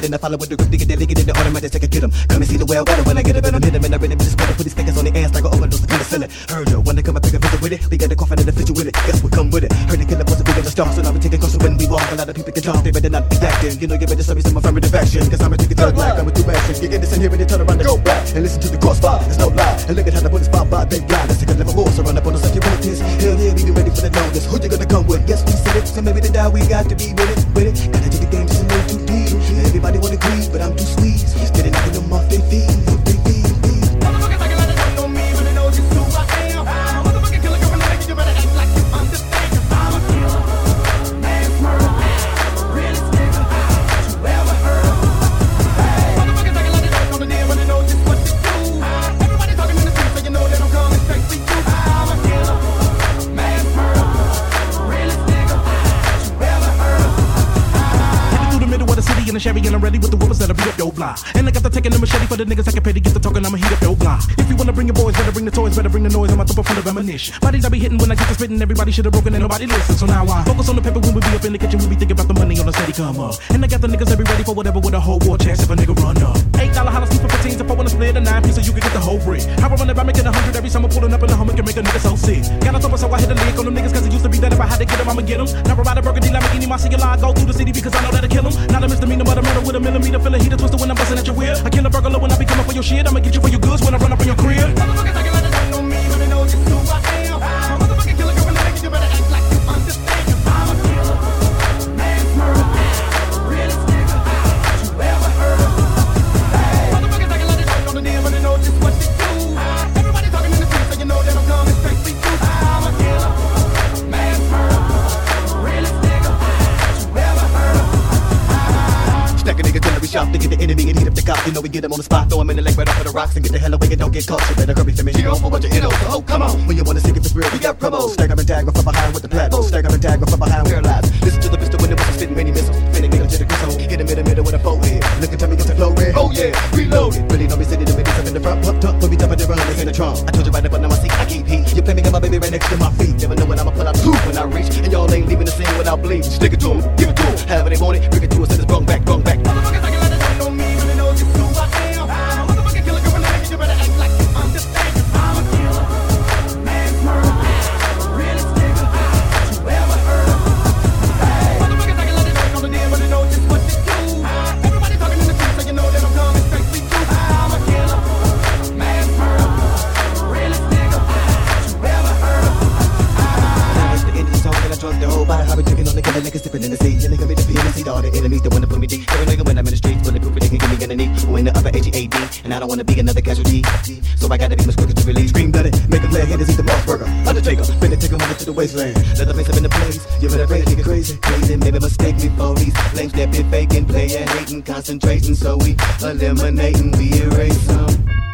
and I follow with the grip to get that lick it in the automatic, take a get 'em. Come and see the well better when I get a better hit 'em, and I really just better put these fingers on the ass like an overdose of penicillin. Heard you, wanna come and pick a picture with it? We got the coffin and the fidget with it. Guess what come with it? Heard the killer was a bigger than star, so now we take it closer when we walk. A lot of people can talk, they better not be acting. You know you better show me some affirmative action, cause I'm a take a thug like I'm a two action. Get innocent here and then turn around and go back and listen to the crossfire. It's no lie, and look at how the bullets pop by, they blind. Let's take a level more, so run up on us like you want this. Hell yeah, we be ready for the longest. Who you gonna come with? Yes, we said it, so maybe to die we got to be with it, with it. Gotta take the game just a little too deep. Everybody wanna agree, but I'm too sweet. Steady knocking them off their feet, off their feet. Motherfuckers acting like they don't know me, but they know just who I am. I'm a motherfucking killer, girl, and you better act like you understand. 'Cause I'm a killer, mass murderer, realest nigga you ever heard of. Motherfuckers acting like they don't know the deal, but they know just what to do. Everybody talking in the street, so you know that I'm coming straight for you. I'm a killer, mass murderer, realest nigga you ever heard of. Headed through the middle of the city in the Chevy, and I'm ready with the whoopers that'll beat up your block. And I got the taking the machete for the niggas I can pay to get the talking, I'ma heat up your block. If you wanna bring your boys, better bring the toys, better bring the noise, I'm a thumper full of ammunition. Bodies I be hitting when I get to spitting, everybody should've broken and nobody listens. So now I focus on the paper when we be up in the kitchen, we be thinking about the money on the steady come up. And I got the niggas that be ready for whatever with a whole war chest if a nigga run up. $8 holla sleep for 15s, if I wanna split a 9 piece so you can get the whole brick. How I run it by making 100 every summer, pulling up in the Hummer can make a nigga so sick. Got a thumper so I hit a lick on them niggas, cause it used to be that if I had to get them, I'ma get them. Now I ride a burgundy Lamborghini, my singular, I go through the city because I know that'll kill them. Not a misdemeanor, but a murder with a millimeter, feel a heater twisted when I'm busting at your wheel. I kill a burglar when I be coming for your shit, I'ma get you for your goods when I run up on your crib. Motherfuckers acting like they don't know me, but they know just who I am. I'm a motherfucking killer, girl, and you better act like you understand. 'Cause I'm a killer, mass murderer, realest nigga you ever heard of. Motherfuckers acting like they don't know the deal, but they know just what to do. Everybody talking in the street, so you know that I'm coming straight for you. I'm a killer, mass murderer, realest nigga you ever heard of. Stack a nigga till we shop to get the enemy and heat up the cop. You know we get him on the spot, throw him in the leg right off of the rocks and get the hell away and don't get caught. You better hurry for me. You don't bunch of NOs. Oh, come on. When you wanna stick it for real, we got promos. Stack up and tag from behind with the platinum. Stack up and tag from behind paralyzed. Listen to the pistol when it was spitting many missiles. Finna nigga to the gristle. Hit him in the middle with a forehead. Look at me, get the flow red. Oh yeah, reloaded. Really know me sitting in the middle in the front. Pumped up, when we jumping the run, it's in the trunk. I told you right up under my seat, I keep heat. You play me, got my baby right next to my feet. Never know when I'ma pull out two when I reach. And y'all ain't leaving the scene without bleeding. Stick it to 'em, give it to 'em. However they want it, bring it to us and it's brung back, brung back. Motherfuckers acting like they don't know me, but they know just who I am. I'm a motherfucking killer, girl, and you better act like you understand. 'Cause I'm a killer, mass murderer, realest nigga you ever heard of. Motherfuckers acting like they don't know the deal, but they know just what to do. Everybody talking in the street, so you know that I'm coming straight for you. I'm a killer, mass murderer, realest nigga you ever heard of. It's the end of the song and I drunk the whole body. I've been drinking on the killer niggas sipping in the sea. You nigga made the P and the all the enemies that wanna put me deep. Every nigga when I'm in the streets, bulletproof, they can get me underneath. Who in the upper HEAD, and I don't wanna be another casualty. So I gotta be much quicker to release. Scream blooded, make a glad hitters eat the Moss Burger. Undertaker, finna take him over to the wasteland. Let the face up in the place. You better pray to get crazy. Crazy, maybe mistake me for these lames that been faking, playing, hating, concentrating. So we eliminating, we erase them.